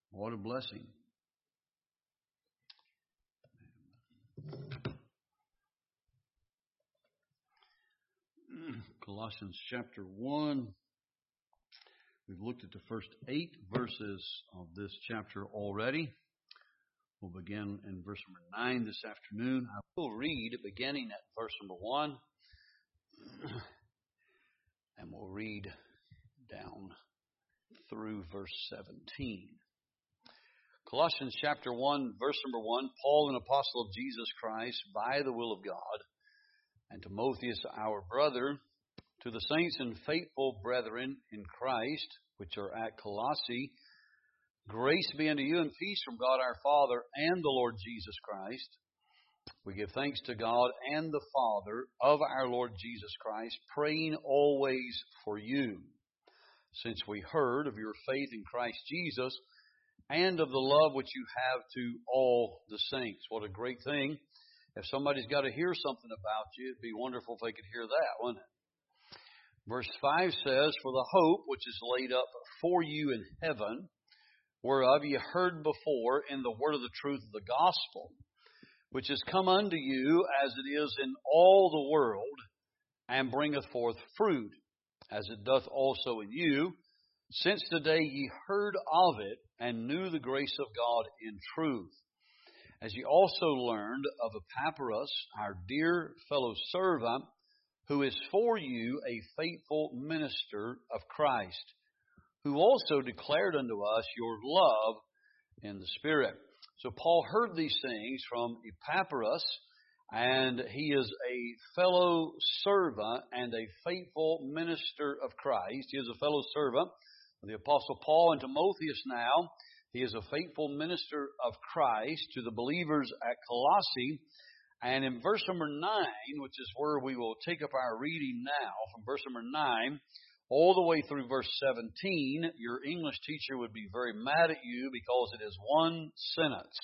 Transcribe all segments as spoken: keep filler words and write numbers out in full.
What a blessing. Colossians chapter one. We've looked at the first eight verses of this chapter already. We'll begin in verse number nine this afternoon. I will read beginning at verse number one. And we'll read down through verse seventeen. Colossians chapter one, verse number one. Paul, an apostle of Jesus Christ, by the will of God, and Timotheus, our brother, to the saints and faithful brethren in Christ, which are at Colossae, grace be unto you and peace from God our Father and the Lord Jesus Christ. We give thanks to God and the Father of our Lord Jesus Christ, praying always for you, since we heard of your faith in Christ Jesus and of the love which you have to all the saints. What a great thing. If somebody's got to hear something about you, it'd be wonderful if they could hear that, wouldn't it? Verse five says, for the hope which is laid up for you in heaven, whereof ye heard before in the word of the truth of the gospel, which is come unto you as it is in all the world, and bringeth forth fruit, as it doth also in you, since the day ye heard of it, and knew the grace of God in truth. As ye also learned of Epaphras, our dear fellow servant, who is for you a faithful minister of Christ, who also declared unto us your love in the Spirit. So Paul heard these things from Epaphras, and he is a fellow servant and a faithful minister of Christ. He is a fellow servant of the Apostle Paul, and Timotheus now. He is a faithful minister of Christ to the believers at Colossae. And in verse number nine, which is where we will take up our reading now, from verse number nine all the way through verse seventeen, your English teacher would be very mad at you because it is one sentence.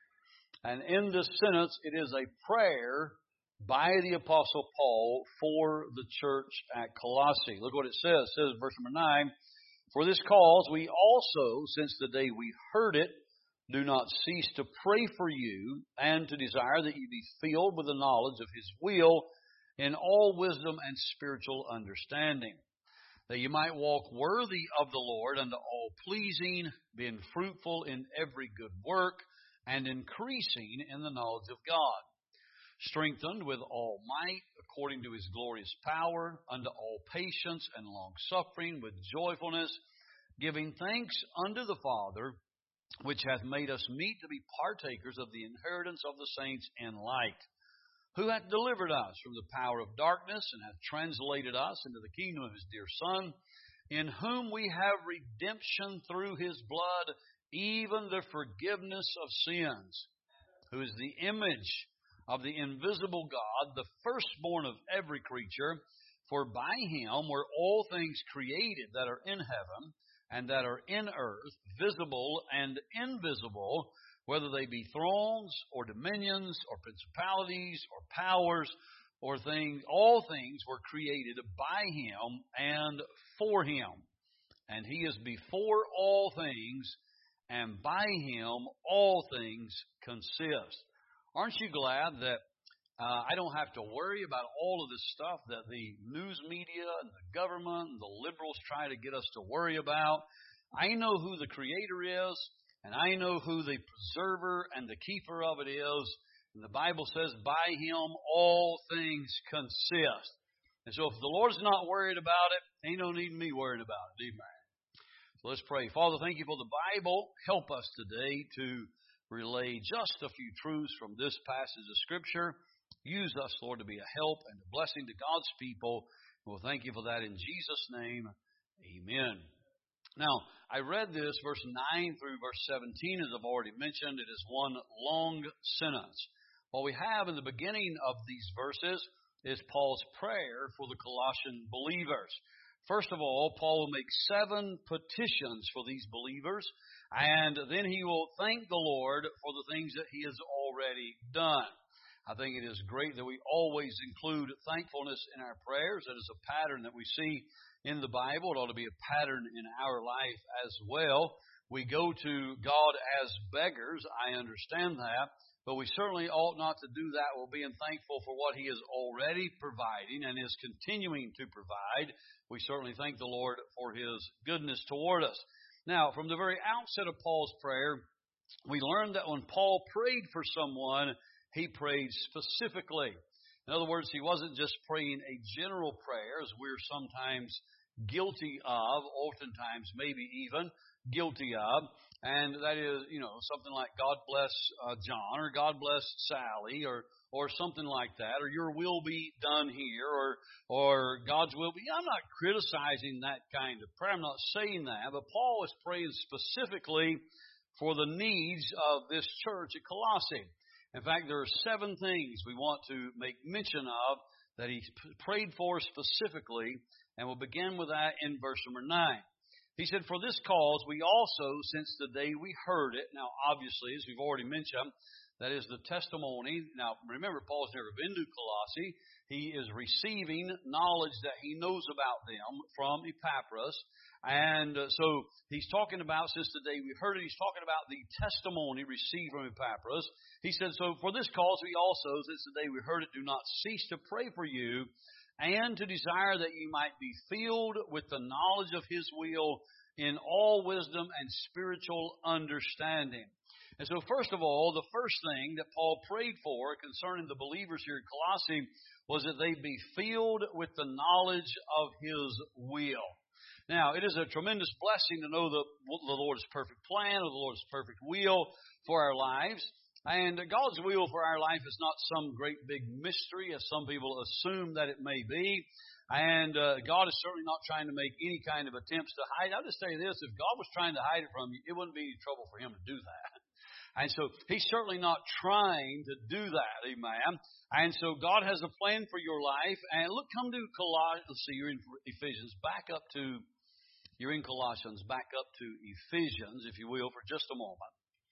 And in this sentence, it is a prayer by the Apostle Paul for the church at Colossae. Look what it says. It says, verse number nine, for this cause we also, since the day we heard it, do not cease to pray for you and to desire that you be filled with the knowledge of His will in all wisdom and spiritual understanding, that you might walk worthy of the Lord unto all pleasing, being fruitful in every good work, and increasing in the knowledge of God, strengthened with all might, according to His glorious power, unto all patience and long-suffering with joyfulness, giving thanks unto the Father, which hath made us meet to be partakers of the inheritance of the saints in light, who hath delivered us from the power of darkness, and hath translated us into the kingdom of His dear Son, in whom we have redemption through His blood, even the forgiveness of sins, who is the image of the invisible God, the firstborn of every creature. For by Him were all things created that are in heaven and that are in earth, visible and invisible, whether they be thrones or dominions or principalities or powers or things. All things were created by Him and for Him. And He is before all things, and by Him all things consist. Aren't you glad that uh, I don't have to worry about all of this stuff that the news media and the government and the liberals try to get us to worry about? I know who the Creator is, and I know who the preserver and the keeper of it is. And the Bible says, by Him all things consist. And so if the Lord's not worried about it, ain't no need me worrying about it, amen. So let's pray. Father, thank You for the Bible. Help us today to relay just a few truths from this passage of Scripture. Use us, Lord, to be a help and a blessing to God's people. We'll thank You for that in Jesus' name. Amen. Now, I read this, verse nine through verse seventeen, as I've already mentioned. It is one long sentence. What we have in the beginning of these verses is Paul's prayer for the Colossian believers. First of all, Paul will make seven petitions for these believers, and then he will thank the Lord for the things that He has already done. I think it is great that we always include thankfulness in our prayers. That is a pattern that we see in the Bible. It ought to be a pattern in our life as well. we go to God as beggars. I understand that. But we certainly ought not to do that while being thankful for what He is already providing and is continuing to provide. We certainly thank the Lord for His goodness toward us. Now, from the very outset of Paul's prayer, we learned that when Paul prayed for someone, he prayed specifically. In other words, he wasn't just praying a general prayer, as we're sometimes guilty of, oftentimes maybe even guilty of. And that is, you know, something like God bless uh, John, or God bless Sally, or or something like that, or your will be done here, or or God's will be. I'm not criticizing that kind of prayer. I'm not saying that. But Paul is praying specifically for the needs of this church at Colossae. In fact, there are seven things we want to make mention of that he prayed for specifically, and we'll begin with that in verse number nine. He said, "For this cause we also, since the day we heard it," now obviously, as we've already mentioned, that is the testimony. Now remember, Paul's never been to Colossae. He is receiving knowledge that he knows about them from Epaphras. And so he's talking about, since the day we heard it, he's talking about the testimony received from Epaphras. He said, "So for this cause we also, since the day we heard it, do not cease to pray for you, and to desire that you might be filled with the knowledge of His will in all wisdom and spiritual understanding." And so first of all, the first thing that Paul prayed for concerning the believers here at Colossae was that they be filled with the knowledge of His will. Now, it is a tremendous blessing to know the, the Lord's perfect plan or the Lord's perfect will for our lives. And God's will for our life is not some great big mystery, as some people assume that it may be. And uh, God is certainly not trying to make any kind of attempts to hide. I'll just say this, if God was trying to hide it from you, it wouldn't be any trouble for Him to do that. And so He's certainly not trying to do that, amen. And so God has a plan for your life. And look, come to Colossians. Let's see, you're in Ephesians. Back up to, you're in Colossians. Back up to Ephesians, if you will, for just a moment.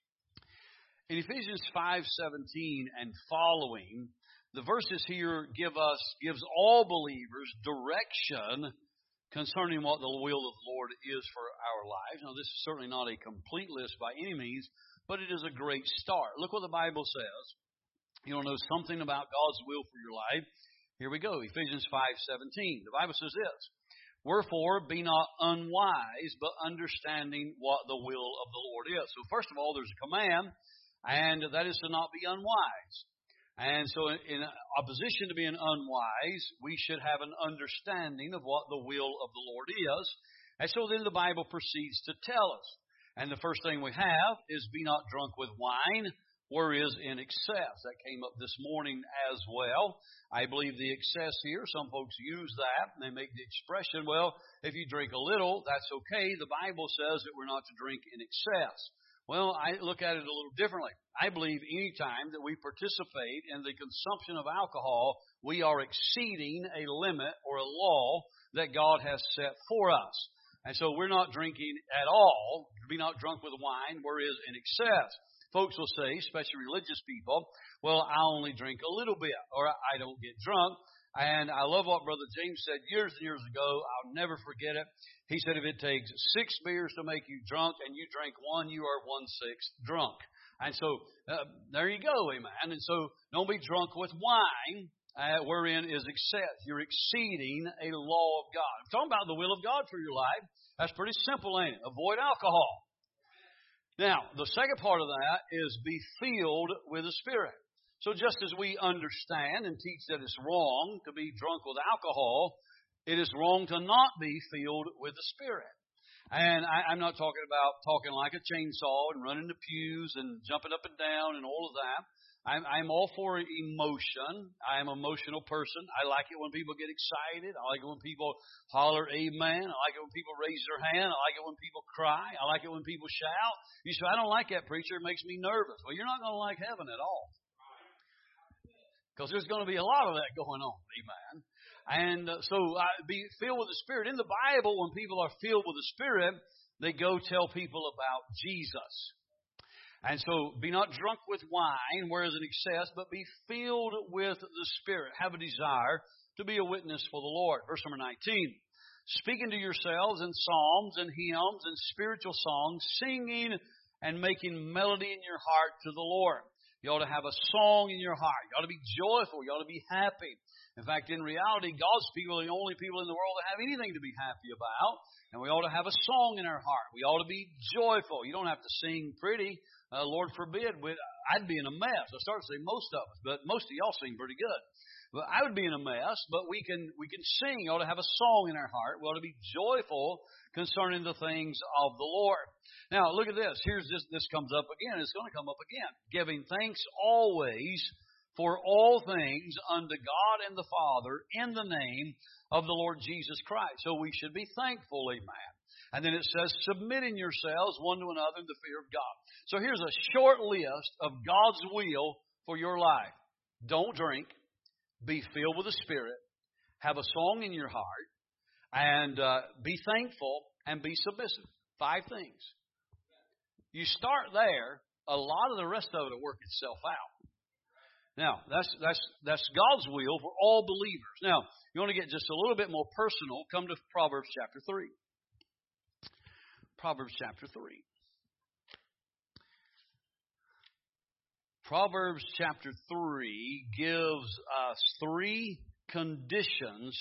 In Ephesians five seventeen and following, the verses here give us, gives all believers direction concerning what the will of the Lord is for our lives. Now, this is certainly not a complete list by any means, but it is a great start. Look what the Bible says. You want to know something about God's will for your life? Here we go, Ephesians five seventeen. The Bible says this: "Wherefore, be not unwise, but understanding what the will of the Lord is." So first of all, there's a command, and that is to not be unwise. And so in opposition to being unwise, we should have an understanding of what the will of the Lord is. And so then the Bible proceeds to tell us. And the first thing we have is, "Be not drunk with wine, whereas in excess." That came up this morning as well. I believe the excess here, some folks use that, and they make the expression, well, if you drink a little, that's okay. The Bible says that we're not to drink in excess. Well, I look at it a little differently. I believe any time that we participate in the consumption of alcohol, we are exceeding a limit or a law that God has set for us. And so we're not drinking at all. Be not drunk with wine, whereas in excess. Folks will say, especially religious people, well, I only drink a little bit, or I don't get drunk. And I love what Brother James said years and years ago. I'll never forget it. He said, if it takes six beers to make you drunk and you drink one, you are one-sixth drunk. And so uh, there you go, amen. And so don't be drunk with wine, uh, wherein is excess. You're exceeding a law of God. I'm talking about the will of God for your life. That's pretty simple, ain't it? Avoid alcohol. Now, the second part of that is be filled with the Spirit. So just as we understand and teach that it's wrong to be drunk with alcohol, it is wrong to not be filled with the Spirit. And I, I'm not talking about talking like a chainsaw and running the pews and jumping up and down and all of that. I'm, I'm all for emotion. I'm an emotional person. I like it when people get excited. I like it when people holler amen. I like it when people raise their hand. I like it when people cry. I like it when people shout. You say, I don't like that, preacher. It makes me nervous. Well, you're not going to like heaven at all. Because there's going to be a lot of that going on. Amen. And uh, so uh, be filled with the Spirit. In the Bible, when people are filled with the Spirit, they go tell people about Jesus. And so be not drunk with wine, whereas in excess, but be filled with the Spirit. Have a desire to be a witness for the Lord. Verse number nineteen. speaking to yourselves in psalms and hymns and spiritual songs, singing and making melody in your heart to the Lord. You ought to have a song in your heart. You ought to be joyful. You ought to be happy. In fact, in reality, God's people are the only people in the world that have anything to be happy about. And we ought to have a song in our heart. We ought to be joyful. You don't have to sing pretty. Uh, Lord forbid. I'd be in a mess. I started to say most of us, but most of y'all sing pretty good. But I would be in a mess, but we can we can sing. We ought to have a song in our heart. We ought to be joyful concerning the things of the Lord. Now, look at this. Here's this. This comes up again. It's going to come up again. Giving thanks always for all things unto God and the Father in the name of the Lord Jesus Christ. So we should be thankful, amen. And then it says, submitting yourselves one to another in the fear of God. So here's a short list of God's will for your life. Don't drink. Be filled with the Spirit. Have a song in your heart. And uh, be thankful and be submissive. Five things. You start there, a lot of the rest of it will work itself out. Now, that's that's that's God's will for all believers. Now, you want to get just a little bit more personal, come to Proverbs chapter three. Proverbs chapter three. Proverbs chapter three gives us three conditions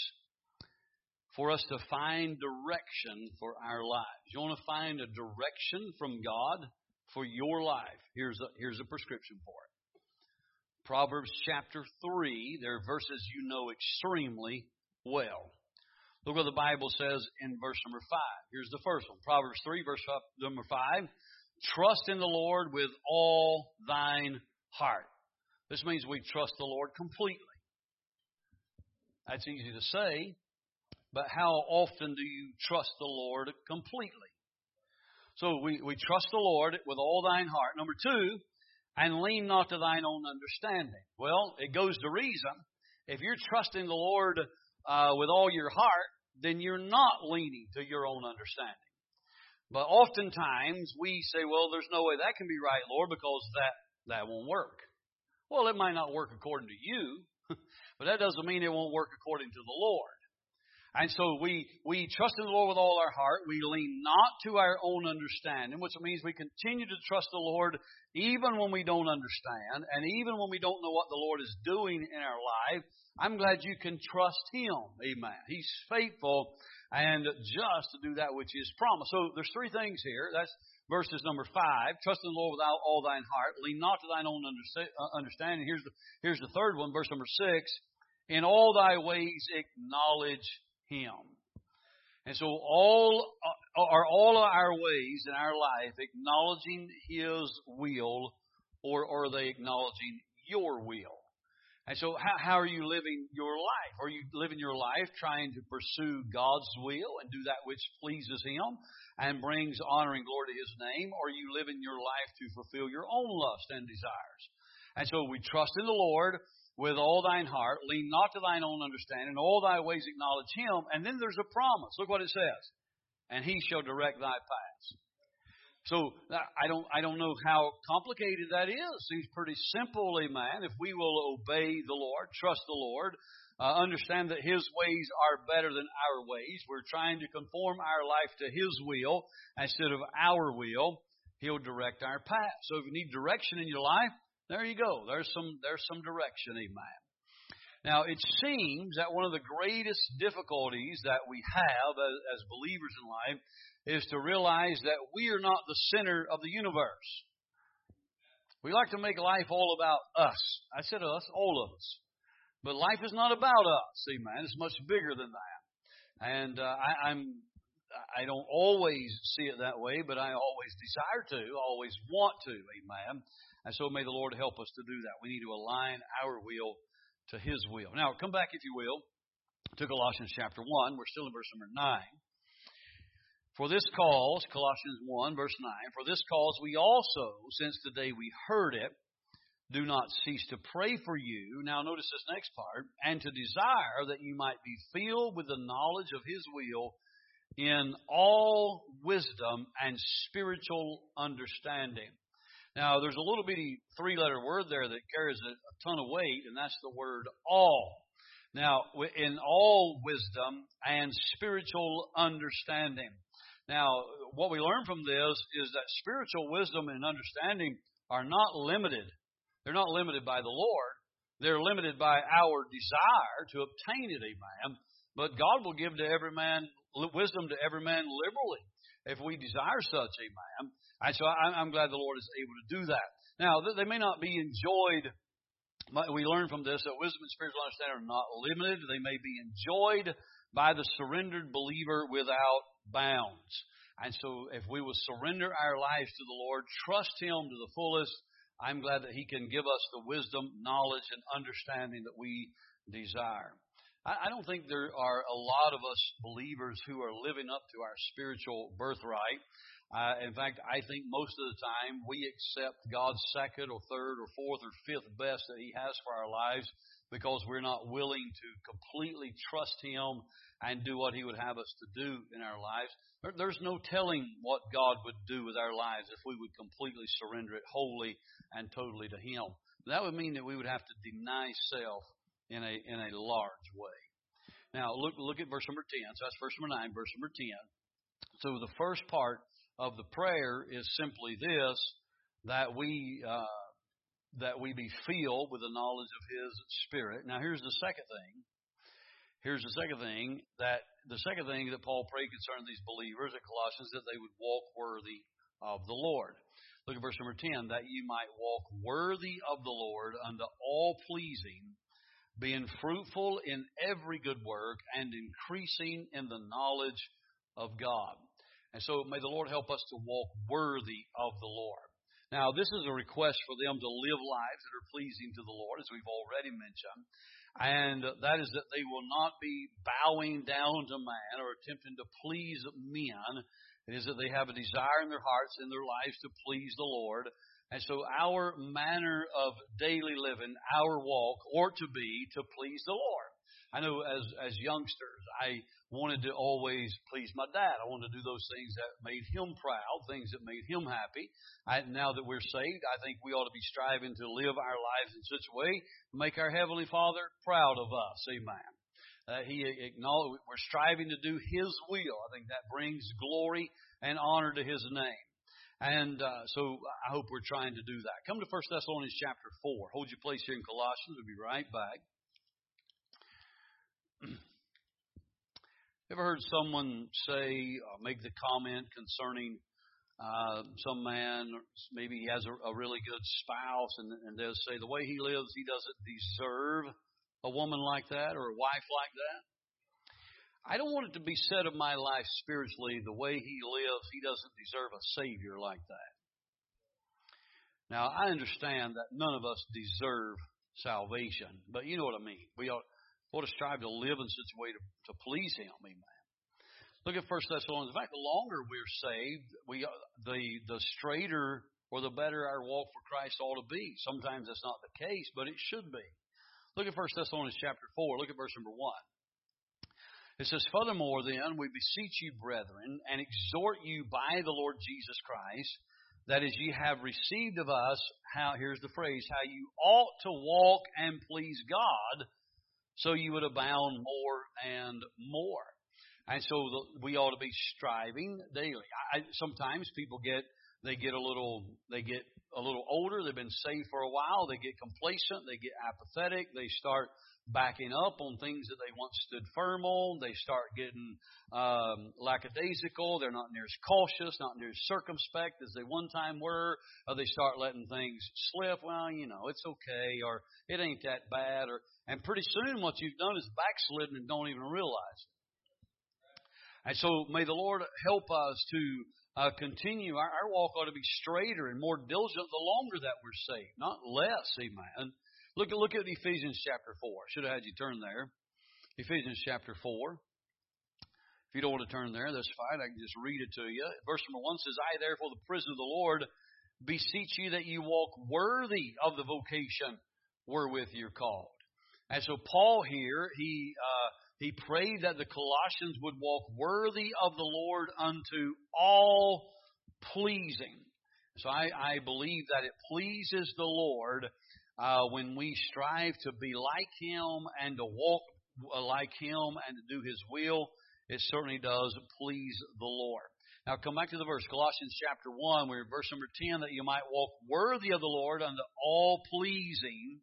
for us to find direction for our lives. You want to find a direction from God for your life. Here's a, here's a prescription for it. Proverbs chapter three, there are verses you know extremely well. Look what the Bible says in verse number five. Here's the first one. Proverbs three, verse number five. Trust in the Lord with all thine heart. This means we trust the Lord completely. That's easy to say, but how often do you trust the Lord completely? So we, we trust the Lord with all thine heart. Number two, and lean not to thine own understanding. Well, it goes to reason. If you're trusting the Lord uh, with all your heart, then you're not leaning to your own understanding. But oftentimes we say, well, there's no way that can be right, Lord, because that, that won't work. Well, it might not work according to you, but that doesn't mean it won't work according to the Lord. And so we, we trust in the Lord with all our heart. We lean not to our own understanding, which means we continue to trust the Lord even when we don't understand and even when we don't know what the Lord is doing in our life. I'm glad you can trust Him. Amen. He's faithful and just to do that which is promised. So there's three things here. That's verses number five. Trust in the Lord with all thine heart. Lean not to thine own understanding. Here's the, here's the third one, verse number six. In all thy ways acknowledge Him. And so all are all of our ways in our life acknowledging His will, or, or are they acknowledging your will? And so how, how are you living your life? Are you living your life trying to pursue God's will and do that which pleases Him and brings honor and glory to His name? Or are you living your life to fulfill your own lust and desires? And so we trust in the Lord with all thine heart, lean not to thine own understanding, in all thy ways acknowledge Him. And then there's a promise. Look what it says. And He shall direct thy paths. So I don't I don't know how complicated that is. Seems pretty simple, amen. If we will obey the Lord, trust the Lord, uh, understand that His ways are better than our ways. We're trying to conform our life to His will instead of our will. He'll direct our path. So if you need direction in your life, there you go. There's some there's some direction, amen. Now, it seems that one of the greatest difficulties that we have as, as believers in life is to realize that we are not the center of the universe. We like to make life all about us. I said us, all of us. But life is not about us, amen. It's much bigger than that. And uh, I, I'm I don't always see it that way, but I always desire to, always want to, amen. And so may the Lord help us to do that. We need to align our will to His will. Now, come back, if you will, to Colossians chapter one. We're still in verse number nine. For this cause, Colossians one, verse nine, for this cause we also, since the day we heard it, do not cease to pray for you. Now, notice this next part. And to desire that you might be filled with the knowledge of His will in all wisdom and spiritual understanding. Now, there's a little bitty three-letter word there that carries a, a ton of weight, and that's the word all. Now, in all wisdom and spiritual understanding. Now, what we learn from this is that spiritual wisdom and understanding are not limited. They're not limited by the Lord. They're limited by our desire to obtain it, amen. But God will give to every man wisdom to every man liberally if we desire such, amen. And so I'm glad the Lord is able to do that. Now, they may not be enjoyed. We learn from this that wisdom and spiritual understanding are not limited. They may be enjoyed by the surrendered believer without bounds. And so if we will surrender our lives to the Lord, trust Him to the fullest, I'm glad that He can give us the wisdom, knowledge, and understanding that we desire. I don't think there are a lot of us believers who are living up to our spiritual birthright. Uh, in fact, I think most of the time we accept God's second or third or fourth or fifth best that He has for our lives because we're not willing to completely trust Him and do what He would have us to do in our lives. There, there's no telling what God would do with our lives if we would completely surrender it wholly and totally to Him. That would mean that we would have to deny self in a in a large way. Now, look look at verse number ten. So that's verse number nine, verse number ten. So the first part of the prayer is simply this, that we uh, that we be filled with the knowledge of His Spirit. Now, here's the second thing. Here's the second thing that the second thing that Paul prayed concerning these believers at Colossians, that they would walk worthy of the Lord. Look at verse number ten, that you might walk worthy of the Lord unto all pleasing, being fruitful in every good work and increasing in the knowledge of God. And so may the Lord help us to walk worthy of the Lord. Now, this is a request for them to live lives that are pleasing to the Lord, as we've already mentioned. And that is that they will not be bowing down to man or attempting to please men. It is that they have a desire in their hearts and their lives to please the Lord. And so our manner of daily living, our walk, ought to be to please the Lord. I know as as youngsters, I wanted to always please my dad. I wanted to do those things that made him proud, things that made him happy. I, now that we're saved, I think we ought to be striving to live our lives in such a way to make our Heavenly Father proud of us. Amen. Uh, he acknowledge we're striving to do His will. I think that brings glory and honor to His name. And uh, so I hope we're trying to do that. Come to First Thessalonians chapter four. Hold your place here in Colossians. We'll be right back. Ever heard someone say, uh, make the comment concerning uh, some man, maybe he has a, a really good spouse, and, and they'll say the way he lives, he doesn't deserve a woman like that or a wife like that? I don't want it to be said of my life spiritually, the way he lives, he doesn't deserve a Savior like that. Now, I understand that none of us deserve salvation, but you know what I mean. We ought ought to strive to live in such a way to, to please Him. Amen. Look at First Thessalonians. In fact, the longer we're saved, we the the straighter or the better our walk for Christ ought to be. Sometimes that's not the case, but it should be. Look at First Thessalonians chapter four. Look at verse number one. It says, "Furthermore, then, we beseech you, brethren, and exhort you by the Lord Jesus Christ, that as ye have received of us, how here's the phrase, how you ought to walk and please God, so you would abound more and more." And so the, we ought to be striving daily. I, sometimes people get they get a little they get a little older. They've been saved for a while. They get complacent. They get apathetic. They start backing up on things that they once stood firm on. They start getting um, lackadaisical. They're not near as cautious, not near as circumspect as they one time were. Or they start letting things slip. Well, you know, it's okay, or it ain't that bad. Or and pretty soon what you've done is backslidden and don't even realize it. And so may the Lord help us to uh, continue. Our, our walk ought to be straighter and more diligent the longer that we're saved, not less. Amen. Look at look at Ephesians chapter four. Should have had you turn there. Ephesians chapter four. If you don't want to turn there, that's fine. I can just read it to you. Verse number one says, "I therefore, the prisoner of the Lord, beseech you that you walk worthy of the vocation wherewith you're called." And so Paul here, he uh, he prayed that the Colossians would walk worthy of the Lord unto all pleasing. So I, I believe that it pleases the Lord Uh, when we strive to be like Him and to walk like Him and to do His will, it certainly does please the Lord. Now come back to the verse, Colossians chapter one, we're in verse number ten, that you might walk worthy of the Lord unto all pleasing,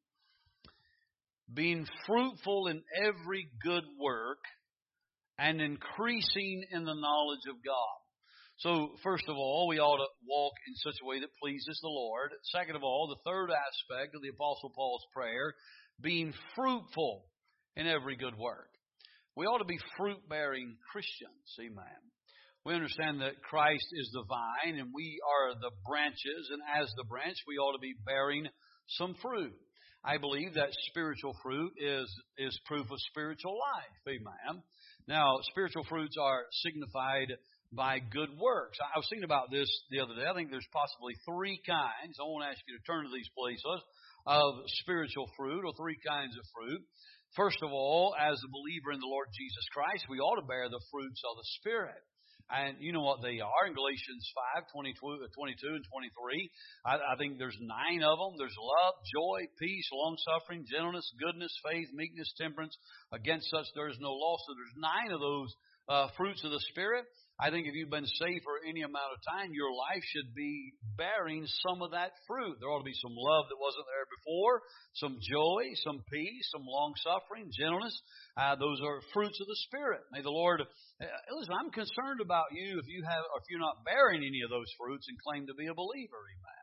being fruitful in every good work, and increasing in the knowledge of God. So, first of all, we ought to walk in such a way that pleases the Lord. Second of all, the third aspect of the Apostle Paul's prayer, being fruitful in every good work. We ought to be fruit-bearing Christians, amen. We understand that Christ is the vine and we are the branches, and as the branch, we ought to be bearing some fruit. I believe that spiritual fruit is, is proof of spiritual life, amen. Now, spiritual fruits are signified by good works. I was thinking about this the other day. I think there's possibly three kinds. I won't ask you to turn to these places of spiritual fruit, or three kinds of fruit. First of all, as a believer in the Lord Jesus Christ, we ought to bear the fruits of the Spirit. And you know what they are in Galatians five, twenty-two and twenty-three. I, I think there's nine of them. There's love, joy, peace, long-suffering, gentleness, goodness, faith, meekness, temperance. Against such there is no law. So there's nine of those uh, fruits of the Spirit. I think if you've been saved for any amount of time, your life should be bearing some of that fruit. There ought to be some love that wasn't there before, some joy, some peace, some long-suffering, gentleness. Uh, those are fruits of the Spirit. May the Lord... Uh, listen, I'm concerned about you if you have, or if you're not bearing any of those fruits and claim to be a believer. Amen.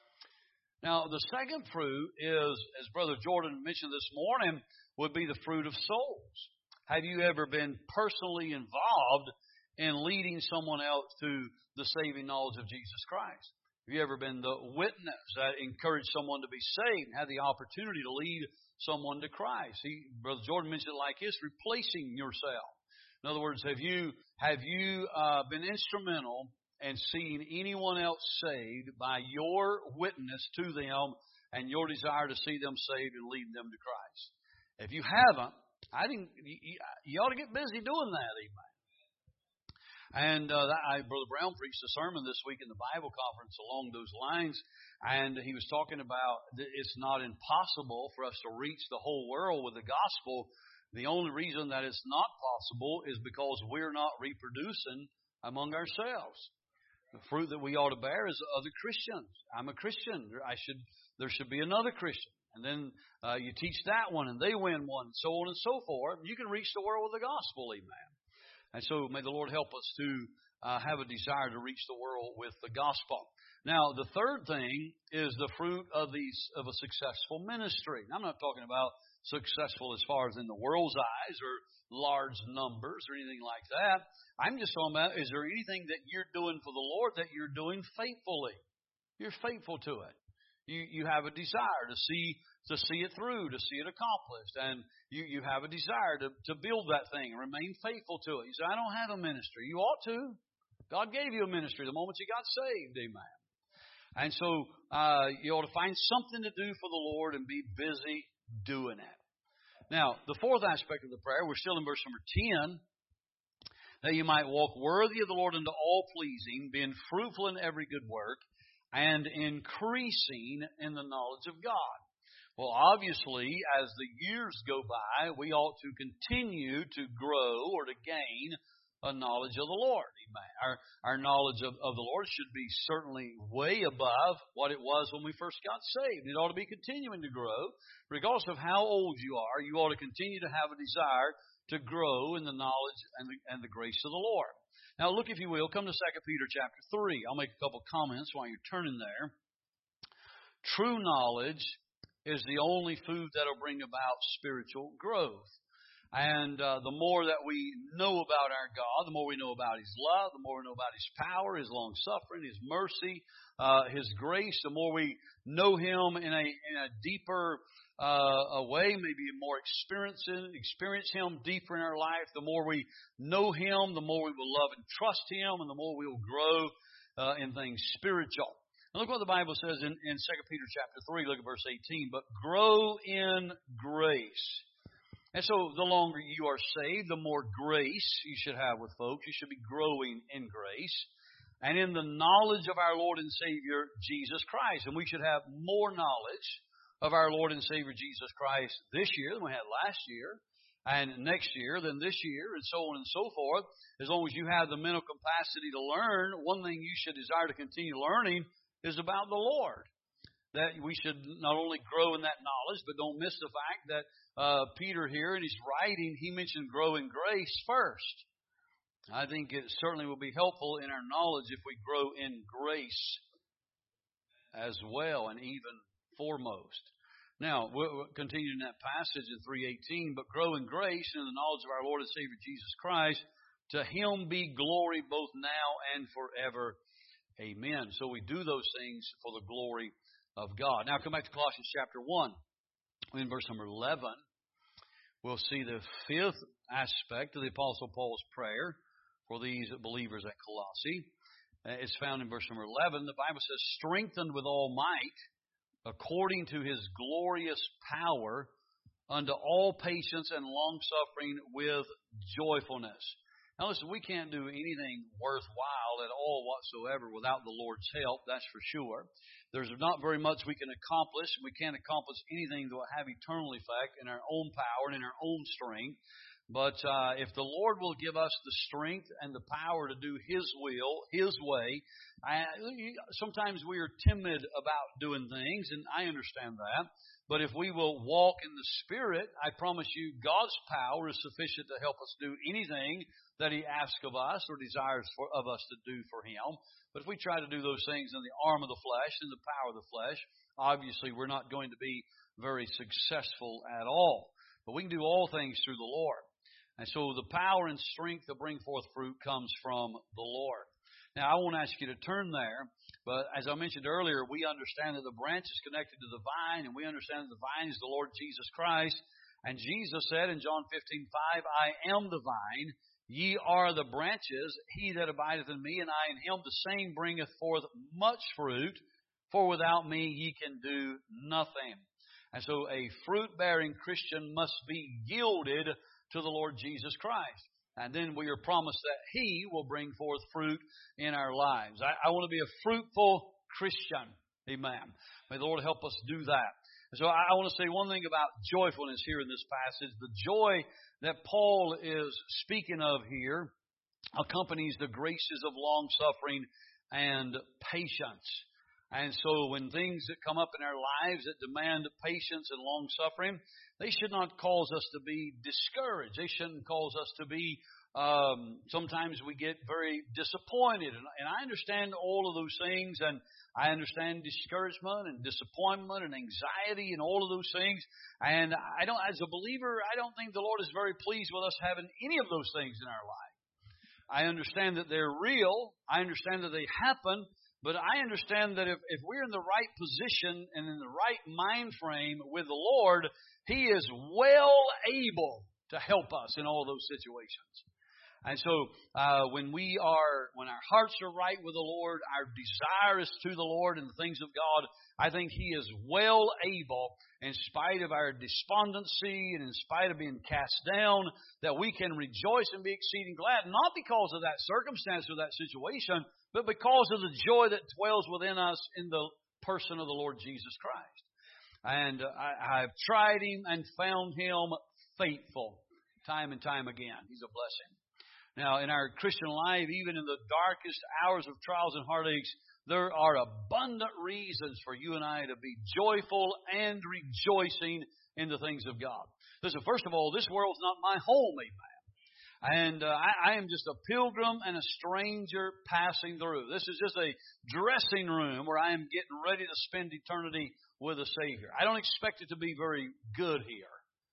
Now, the second fruit is, as Brother Jordan mentioned this morning, would be the fruit of souls. Have you ever been personally involved in leading someone else to the saving knowledge of Jesus Christ? Have you ever been the witness that encouraged someone to be saved and had the opportunity to lead someone to Christ? He, Brother Jordan mentioned it like this, replacing yourself. In other words, have you have you uh, been instrumental in seeing anyone else saved by your witness to them and your desire to see them saved and lead them to Christ? If you haven't, I think you, you ought to get busy doing that, amen. And uh, that, I, Brother Brown preached a sermon this week in the Bible conference along those lines, and he was talking about that it's not impossible for us to reach the whole world with the gospel. The only reason that it's not possible is because we're not reproducing among ourselves. The fruit that we ought to bear is other Christians. I'm a Christian. I should. There should be another Christian. And then uh, you teach that one, and they win one, and so on and so forth. You can reach the world with the gospel, amen. And so may the Lord help us to uh, have a desire to reach the world with the gospel. Now, the third thing is the fruit of these of a successful ministry. Now, I'm not talking about successful as far as in the world's eyes or large numbers or anything like that. I'm just talking about, is there anything that you're doing for the Lord that you're doing faithfully? You're faithful to it. You you have a desire to see to see it through, to see it accomplished, and you, you have a desire to, to build that thing and remain faithful to it. You say, I don't have a ministry. You ought to. God gave you a ministry the moment you got saved, amen. And so uh, you ought to find something to do for the Lord and be busy doing it. Now, the fourth aspect of the prayer, we're still in verse number ten, that you might walk worthy of the Lord unto all pleasing, being fruitful in every good work, and increasing in the knowledge of God. Well, obviously, as the years go by, we ought to continue to grow or to gain a knowledge of the Lord. Our, our knowledge of, of the Lord should be certainly way above what it was when we first got saved. It ought to be continuing to grow. Regardless of how old you are, you ought to continue to have a desire to grow in the knowledge and the, and the grace of the Lord. Now look, if you will, come to Second Peter chapter three. I'll make a couple comments while you're turning there. True knowledge is the only food that will bring about spiritual growth. And uh, the more that we know about our God, the more we know about His love, the more we know about His power, His long-suffering, His mercy, uh, His grace, the more we know Him in a, in a deeper uh, a way, maybe more experience, experience Him deeper in our life, the more we know Him, the more we will love and trust Him, and the more we will grow uh, in things spiritual. Now look what the Bible says in, in Second Peter chapter three, look at verse eighteen, but grow in grace. And so the longer you are saved, the more grace you should have with folks. You should be growing in grace and in the knowledge of our Lord and Savior, Jesus Christ. And we should have more knowledge of our Lord and Savior, Jesus Christ, this year than we had last year. and next year, then this year, and so on and so forth. As long as you have the mental capacity to learn, one thing you should desire to continue learning is about the Lord. That we should not only grow in that knowledge, but don't miss the fact that uh, Peter here in his writing, he mentioned grow in grace first. I think it certainly will be helpful in our knowledge if we grow in grace as well, and even foremost. Now, we'll continue in that passage in three eighteen, but grow in grace and in the knowledge of our Lord and Savior Jesus Christ. To Him be glory both now and forever. Amen. So we do those things for the glory of God. Now come back to Colossians chapter one. In verse number eleven, we'll see the fifth aspect of the Apostle Paul's prayer for these believers at Colossae. It's found in verse number eleven. The Bible says, strengthened with all might, according to His glorious power, unto all patience and long-suffering with joyfulness. Now listen, we can't do anything worthwhile at all whatsoever without the Lord's help, that's for sure. There's not very much we can accomplish. We can't accomplish anything that will have eternal effect in our own power and in our own strength. But uh, if the Lord will give us the strength and the power to do His will, His way, I, sometimes we are timid about doing things, and I understand that. But if we will walk in the Spirit, I promise you God's power is sufficient to help us do anything that He asks of us or desires for, of us to do for Him. But if we try to do those things in the arm of the flesh, in the power of the flesh, obviously we're not going to be very successful at all. But we can do all things through the Lord. And so the power and strength to bring forth fruit comes from the Lord. Now, I won't ask you to turn there, but as I mentioned earlier, we understand that the branch is connected to the vine, and we understand that the vine is the Lord Jesus Christ. And Jesus said in John fifteen five, I am the vine, ye are the branches, he that abideth in me, and I in him, the same bringeth forth much fruit, for without me ye can do nothing. And so a fruit-bearing Christian must be yielded to the Lord Jesus Christ. And then we are promised that He will bring forth fruit in our lives. I, I want to be a fruitful Christian. Amen. May the Lord help us do that. And so I, I want to say one thing about joyfulness here in this passage. The joy that Paul is speaking of here accompanies the graces of long-suffering and patience. And so when things that come up in our lives that demand patience and long-suffering, they should not cause us to be discouraged. They shouldn't cause us to be, um, sometimes we get very disappointed. And, and I understand all of those things, and I understand discouragement and disappointment and anxiety and all of those things. And I don't, as a believer, I don't think the Lord is very pleased with us having any of those things in our life. I understand that they're real. I understand that they happen. But I understand that if, if we're in the right position and in the right mind frame with the Lord, He is well able to help us in all those situations. And so uh, when we are, when our hearts are right with the Lord, our desire is to the Lord and the things of God, I think He is well able, in spite of our despondency and in spite of being cast down, that we can rejoice and be exceeding glad, not because of that circumstance or that situation, but because of the joy that dwells within us in the person of the Lord Jesus Christ. And I, I've tried Him and found Him faithful time and time again. He's a blessing. Now, in our Christian life, even in the darkest hours of trials and heartaches, there are abundant reasons for you and I to be joyful and rejoicing in the things of God. Listen, first of all, this world's not my home, amen. And uh, I, I am just a pilgrim and a stranger passing through. This is just a dressing room where I am getting ready to spend eternity with the Savior. I don't expect it to be very good here.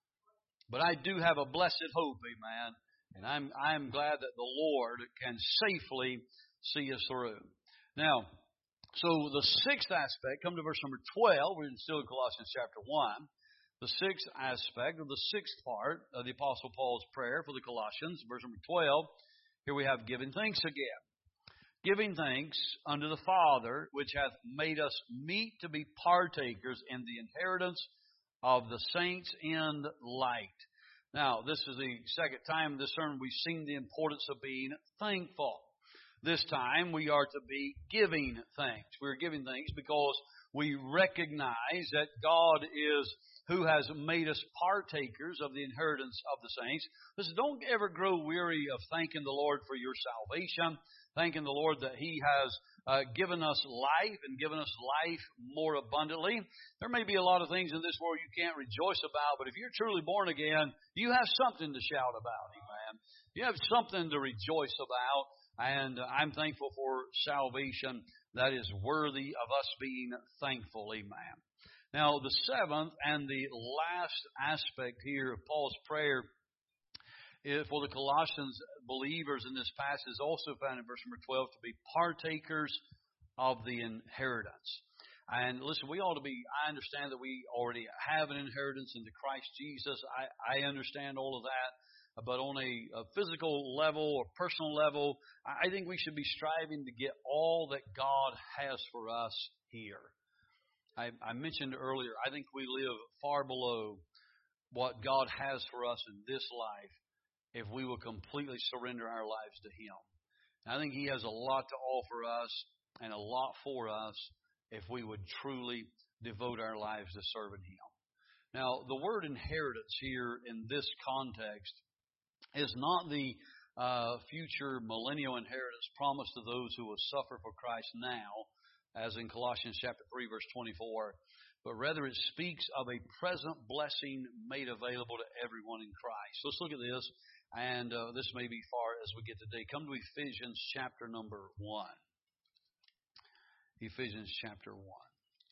But I do have a blessed hope, amen. And I'm I'm glad that the Lord can safely see us through. Now, so the sixth aspect, come to verse number twelve. We're still in Colossians chapter one. The sixth aspect, or the sixth part of the Apostle Paul's prayer for the Colossians, verse number twelve, here we have giving thanks again. Giving thanks unto the Father, which hath made us meet to be partakers in the inheritance of the saints in light. Now, this is the second time in this sermon we've seen the importance of being thankful. This time we are to be giving thanks. We're giving thanks because we recognize that God is who has made us partakers of the inheritance of the saints. Listen, don't ever grow weary of thanking the Lord for your salvation, thanking the Lord that He has uh, given us life and given us life more abundantly. There may be a lot of things in this world you can't rejoice about, but if you're truly born again, you have something to shout about. Amen. You have something to rejoice about, and I'm thankful for salvation that is worthy of us being thankful. Amen. Now, the seventh and the last aspect here of Paul's prayer for the Colossians believers in this passage is also found in verse number twelve, to be partakers of the inheritance. And listen, we ought to be, I understand that we already have an inheritance in the Christ Jesus. I, I understand all of that. But on a, a physical level or personal level, I think we should be striving to get all that God has for us here. I, I mentioned earlier, I think we live far below what God has for us in this life if we will completely surrender our lives to Him. And I think He has a lot to offer us and a lot for us if we would truly devote our lives to serving Him. Now, the word inheritance here in this context is not the uh, future millennial inheritance promised to those who will suffer for Christ now, as in Colossians chapter three, verse twenty-four, but rather it speaks of a present blessing made available to everyone in Christ. Let's look at this, and uh, this may be far as we get today. Come to Ephesians chapter number one. Ephesians chapter one.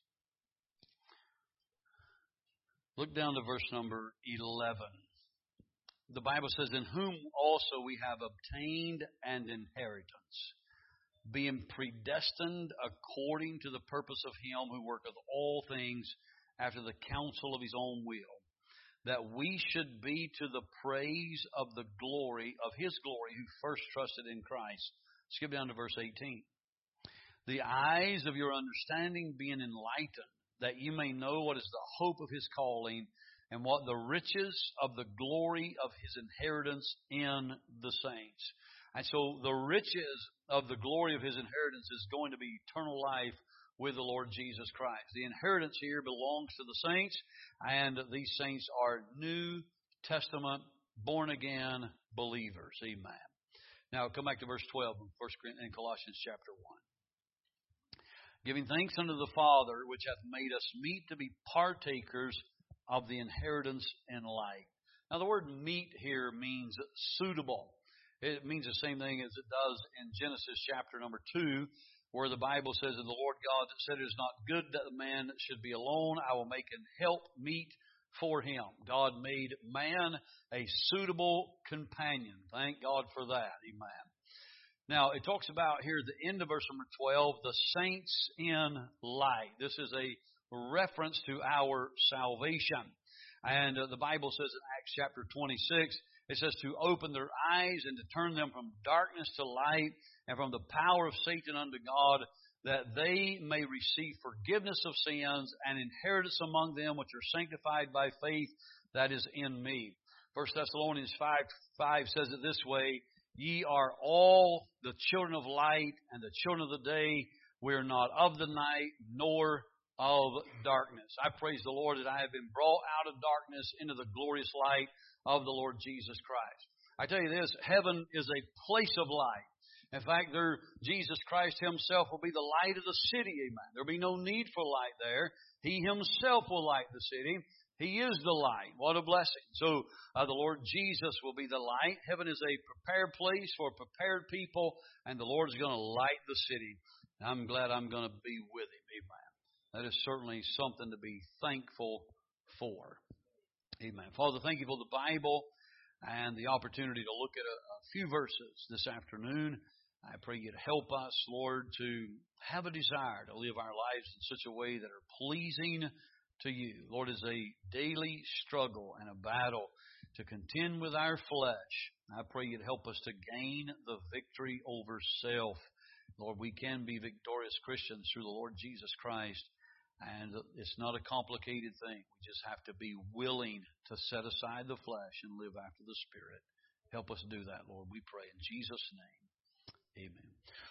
Look down to verse number eleven. The Bible says, in whom also we have obtained an inheritance, being predestined according to the purpose of Him who worketh all things after the counsel of His own will, that we should be to the praise of the glory of His glory who first trusted in Christ. Skip down to verse eighteen. The eyes of your understanding being enlightened, that you may know what is the hope of His calling, and what the riches of the glory of His inheritance in the saints. And so the riches of the glory of His inheritance is going to be eternal life with the Lord Jesus Christ. The inheritance here belongs to the saints, and these saints are New Testament, born-again believers. Amen. Now, come back to verse twelve in First Corinthians, in Colossians chapter one. Giving thanks unto the Father, which hath made us meet to be partakers of the inheritance in light. Now, the word meet here means suitable. It means the same thing as it does in Genesis chapter number two, where the Bible says, and the Lord God said, it is not good that the man should be alone. I will make an help meet for him. God made man a suitable companion. Thank God for that. Amen. Now, it talks about here at the end of verse number twelve, the saints in light. This is a reference to our salvation. And uh, the Bible says in Acts chapter twenty-six, it says to open their eyes and to turn them from darkness to light and from the power of Satan unto God, that they may receive forgiveness of sins and inheritance among them which are sanctified by faith that is in me. First Thessalonians five five says it this way, ye are all the children of light and the children of the day. We are not of the night nor of darkness. I praise the Lord that I have been brought out of darkness into the glorious light of the Lord Jesus Christ. I tell you this, heaven is a place of light. In fact, there, Jesus Christ Himself will be the light of the city. Amen. There will be no need for light there. He Himself will light the city. He is the light. What a blessing. So uh, the Lord Jesus will be the light. Heaven is a prepared place for prepared people, and the Lord is going to light the city. I'm glad I'm going to be with Him. Amen. That is certainly something to be thankful for. Amen. Father, thank You for the Bible and the opportunity to look at a, a few verses this afternoon. I pray You to help us, Lord, to have a desire to live our lives in such a way that are pleasing to You. Lord, it's a daily struggle and a battle to contend with our flesh. I pray You to help us to gain the victory over self. Lord, we can be victorious Christians through the Lord Jesus Christ. And it's not a complicated thing. We just have to be willing to set aside the flesh and live after the Spirit. Help us do that, Lord, we pray in Jesus' name. Amen.